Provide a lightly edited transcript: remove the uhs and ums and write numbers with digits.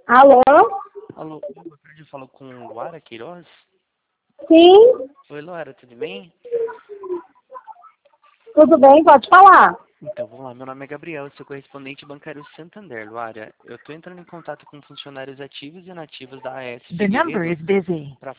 Alô? Alô, boa tarde, eu falo com Luara Queiroz. Sim, Oi, Luara, tudo bem? tudo bem, pode falar. Então, vamos lá, meu nome é Gabriel, sou correspondente bancário Santander, Luara. Eu estou entrando em contato com funcionários ativos e inativos da AS The number Figueiredo is busy. para